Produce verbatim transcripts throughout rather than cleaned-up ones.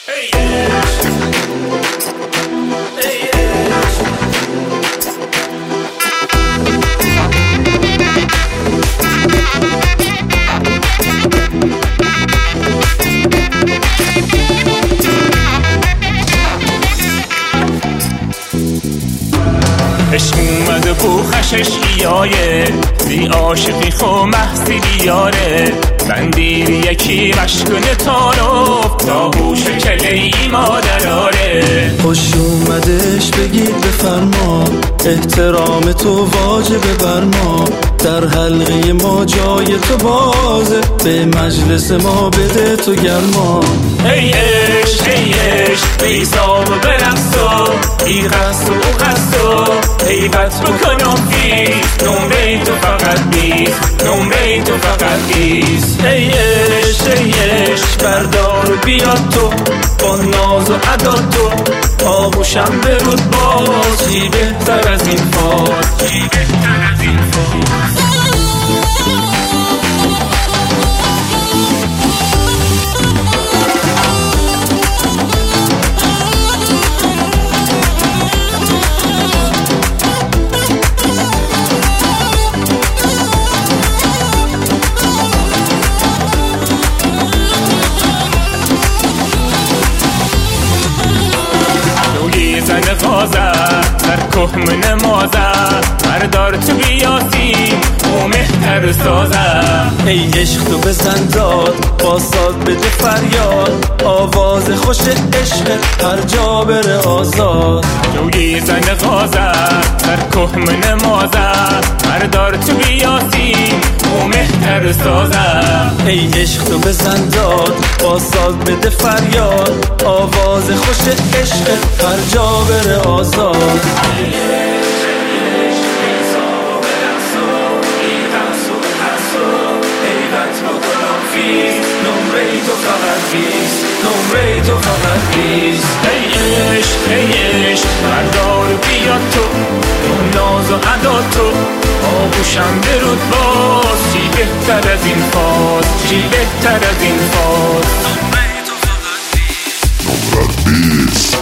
عشق اومده بو خشش ایایه بی عاشقی خو محسی بیاره بندیر یکی مشکن تانو تا بو شکل ای مادراره. خوش اومدش بگید بفرما احترام تو واجبه بر ما، در حلقه ما جای تو بازه، به مجلس ما بده تو گرما. ای عشق ای عشق بیزاب و برقصو ای قصد و قصد ای بط بکنم بیست نمره تو فقط بیست نمره تو فقط بیست. ای عشق ای عشق بردار و بیاد تو با ناز و ادا تو آغوشم برود باز، چی بهتر از این فاز، چی بهتر از این فاز. زن غازه در کهم نمازه مردار تو بیاسی او مهتر سازه. ای عشق تو بزن داد با ساز بده فریاد، آواز خوش عشق هر جا بره آزاد. جوی زن غازه در کهم نمازه مردار تو بیاسی او مهتر سازه. ای عشق تو بزن داد با ساز بده فریاد، آواز خوش عشق هر جا بره آزاد. نمره تو فقط بیست نمره تو فقط بیست. ای عشق ای عشق بردار بیاد تو با ناز و ادا تو آغوشم برود باز، چی بهتر از این فاز، چی بهتر از این فاز. نمره تو فقط بیست نمره بیست.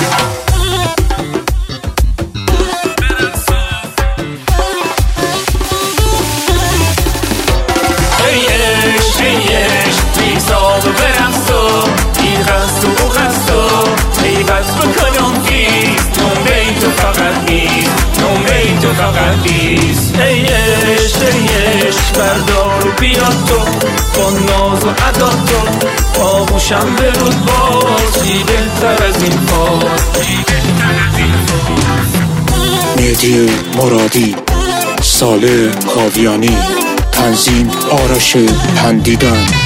و برقصو این قصد و قصد ای بس بکنم بیست نمره تو فقط بیست نمره تو فقط بیست. ای عشق ای عشق بردار و بیاد تو با ناز و ادا تو آغوشم برود باز، چی بهتر از این فاز، چی بهتر از این فاز. مهدی مرادی، صالح کاویانی، تنظیم آرش پندیدن.